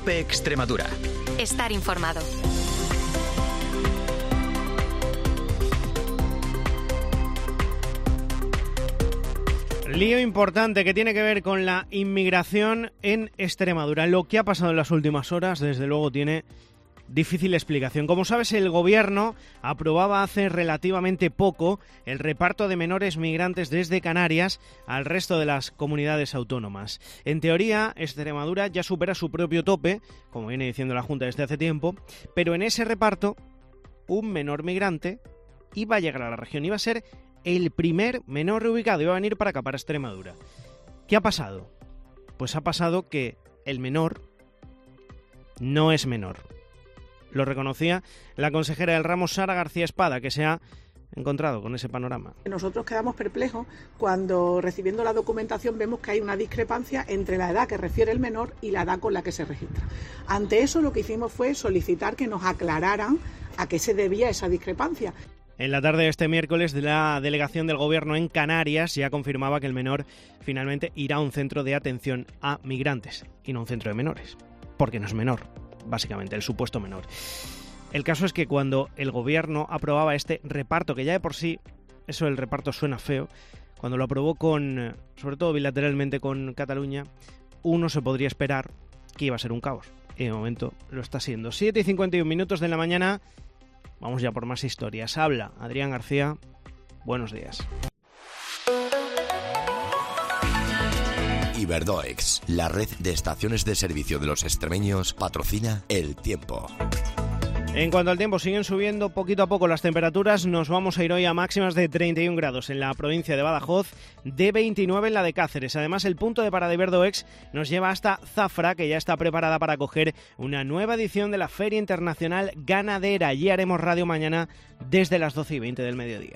COPE Extremadura. Estar informado. Lío importante que tiene que ver con la inmigración en Extremadura. Lo que ha pasado en las últimas horas, desde luego, tiene difícil explicación. Como sabes, el Gobierno aprobaba hace relativamente poco el reparto de menores migrantes desde Canarias al resto de las comunidades autónomas. En teoría, Extremadura ya supera su propio tope, como viene diciendo la Junta desde hace tiempo, pero en ese reparto, un menor migrante iba a llegar a la región, iba a ser el primer menor reubicado, iba a venir para acá, para Extremadura. ¿Qué ha pasado? Pues ha pasado que el menor no es menor. Lo reconocía la consejera del ramo, Sara García Espada, que se ha encontrado con ese panorama. Nosotros quedamos perplejos cuando, recibiendo la documentación, vemos que hay una discrepancia entre la edad que refiere el menor y la edad con la que se registra. Ante eso, lo que hicimos fue solicitar que nos aclararan a qué se debía esa discrepancia. En la tarde de este miércoles, la delegación del Gobierno en Canarias ya confirmaba que el menor finalmente irá a un centro de atención a migrantes y no a un centro de menores, porque no es menor, básicamente, el supuesto menor. El caso es que cuando el Gobierno aprobaba este reparto, que ya de por sí, eso del reparto suena feo, cuando lo aprobó sobre todo bilateralmente con Cataluña, uno se podría esperar que iba a ser un caos. Y de momento lo está siendo. 7:51 de la mañana. Vamos ya por más historias. Habla Adrián García. Buenos días. Iberdoex, la red de estaciones de servicio de los extremeños, patrocina El Tiempo. En cuanto al tiempo, siguen subiendo poquito a poco las temperaturas. Nos vamos a ir hoy a máximas de 31 grados en la provincia de Badajoz, de 29 en la de Cáceres. Además, el punto de parada Iberdoex nos lleva hasta Zafra, que ya está preparada para acoger una nueva edición de la Feria Internacional Ganadera. Allí haremos radio mañana desde las 12:20 del mediodía.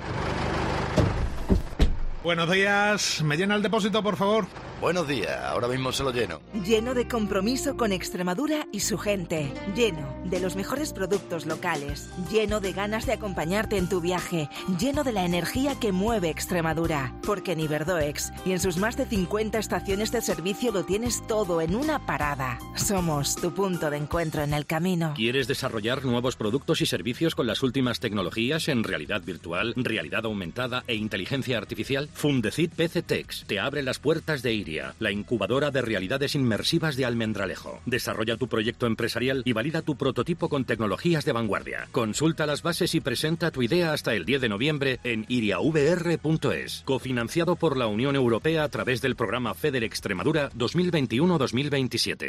Buenos días. ¿Me llena el depósito, por favor? Buenos días, ahora mismo se lo lleno. Lleno de compromiso con Extremadura y su gente. Lleno de los mejores productos locales. Lleno de ganas de acompañarte en tu viaje. Lleno de la energía que mueve Extremadura. Porque en Iberdoex y en sus más de 50 estaciones de servicio lo tienes todo en una parada. Somos tu punto de encuentro en el camino. ¿Quieres desarrollar nuevos productos y servicios con las últimas tecnologías en realidad virtual, realidad aumentada e inteligencia artificial? Fundecid PCTex te abre las puertas de Iria, la incubadora de realidades inmersivas de Almendralejo. Desarrolla tu proyecto empresarial y valida tu prototipo con tecnologías de vanguardia. Consulta las bases y presenta tu idea hasta el 10 de noviembre en iriavr.es. Cofinanciado por la Unión Europea a través del programa FEDER Extremadura 2021-2027.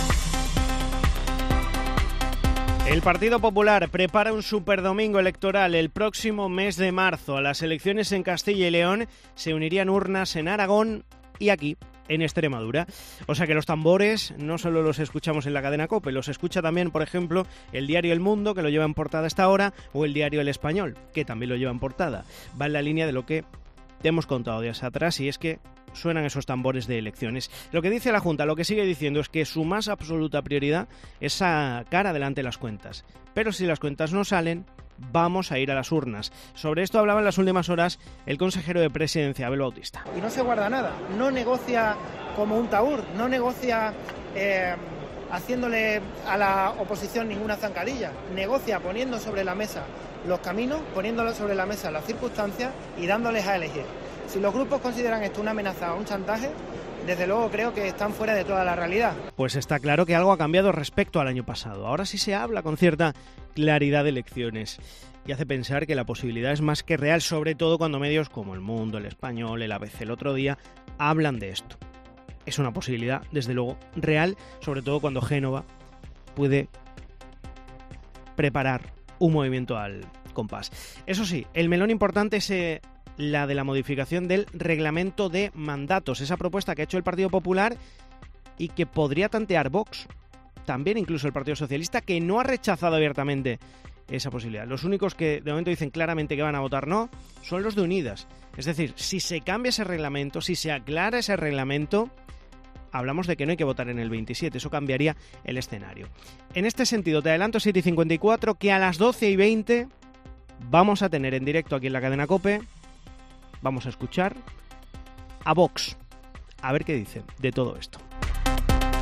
El Partido Popular prepara un superdomingo electoral el próximo mes de marzo. A las elecciones en Castilla y León se unirían urnas en Aragón y aquí, en Extremadura. O sea que los tambores no solo los escuchamos en la cadena COPE, los escucha también, por ejemplo, el diario El Mundo, que lo lleva en portada a esta hora, o el diario El Español, que también lo lleva en portada. Va en la línea de lo que te hemos contado días atrás, y es que suenan esos tambores de elecciones. Lo que dice la Junta, lo que sigue diciendo es que su más absoluta prioridad es sacar adelante las cuentas. Pero si las cuentas no salen, vamos a ir a las urnas. Sobre esto hablaba en las últimas horas el consejero de Presidencia, Abel Bautista. Y no se guarda nada, no negocia como un tahúr, no negocia haciéndole a la oposición ninguna zancadilla, negocia poniendo sobre la mesa los caminos, poniéndole sobre la mesa las circunstancias y dándoles a elegir. Si los grupos consideran esto una amenaza o un chantaje, desde luego creo que están fuera de toda la realidad. Pues está claro que algo ha cambiado respecto al año pasado. Ahora sí se habla con cierta claridad de elecciones. Y hace pensar que la posibilidad es más que real, sobre todo cuando medios como El Mundo, El Español, El ABC el otro día hablan de esto. Es una posibilidad, desde luego, real, sobre todo cuando Génova puede preparar un movimiento al compás. Eso sí, el melón importante es la de la modificación del reglamento de mandatos, esa propuesta que ha hecho el Partido Popular y que podría tantear Vox, también incluso el Partido Socialista, que no ha rechazado abiertamente esa posibilidad. Los únicos que de momento dicen claramente que van a votar no son los de Unidas. Es decir, si se cambia ese reglamento, si se aclara ese reglamento, hablamos de que no hay que votar en el 27, eso cambiaría el escenario. En este sentido, te adelanto 7:54 que a las 12:20 vamos a tener en directo aquí en la cadena COPE, vamos a escuchar a Vox, a ver qué dice de todo esto.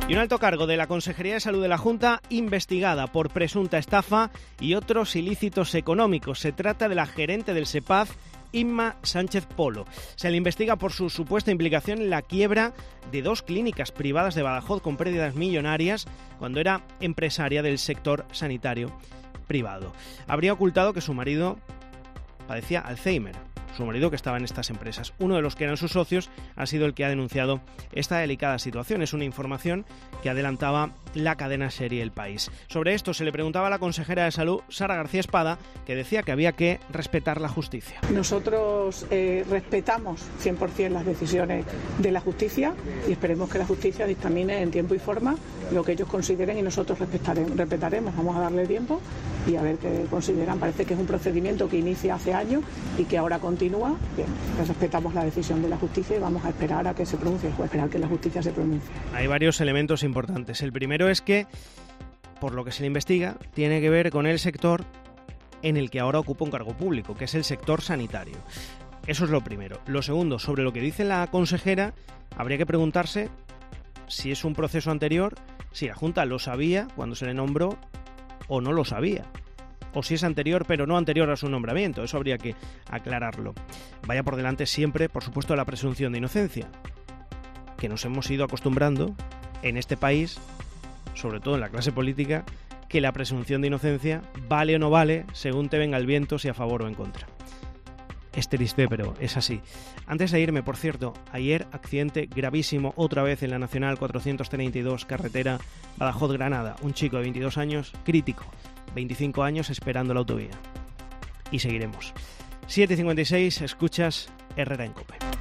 Y un alto cargo de la Consejería de Salud de la Junta investigada por presunta estafa y otros ilícitos económicos. Se trata de la gerente del SEPAZ, Inma Sánchez Polo. Se le investiga por su supuesta implicación en la quiebra de 2 clínicas privadas de Badajoz con pérdidas millonarias cuando era empresaria del sector sanitario privado. Habría ocultado que su marido padecía Alzheimer. Su marido que estaba en estas empresas. Uno de los que eran sus socios ha sido el que ha denunciado esta delicada situación. Es una información que adelantaba la cadena SER El País. Sobre esto se le preguntaba a la consejera de Salud, Sara García Espada, que decía que había que respetar la justicia. Nosotros respetamos 100% las decisiones de la justicia y esperemos que la justicia dictamine en tiempo y forma lo que ellos consideren y nosotros respetaremos. Vamos a darle tiempo y a ver qué consideran. Parece que es un procedimiento que inicia hace años y que ahora continúa. Bien, pues respetamos la decisión de la justicia y vamos a esperar a que se pronuncie, o esperar que la justicia se pronuncie. Hay varios elementos importantes. El primero es que, por lo que se le investiga, tiene que ver con el sector en el que ahora ocupa un cargo público, que es el sector sanitario. Eso es lo primero. Lo segundo, sobre lo que dice la consejera, habría que preguntarse si es un proceso anterior, si la Junta lo sabía cuando se le nombró o no lo sabía. O si es anterior, pero no anterior a su nombramiento. Eso habría que aclararlo. Vaya por delante siempre, por supuesto, la presunción de inocencia, que nos hemos ido acostumbrando en este país, sobre todo en la clase política, que la presunción de inocencia vale o no vale según te venga el viento, si a favor o en contra. Es triste, pero es así. Antes de irme, por cierto, ayer accidente gravísimo otra vez en la Nacional 432, carretera Badajoz-Granada. Un chico de 22 años, crítico. 25 años esperando la autovía. Y seguiremos. 7:56, escuchas Herrera en COPE.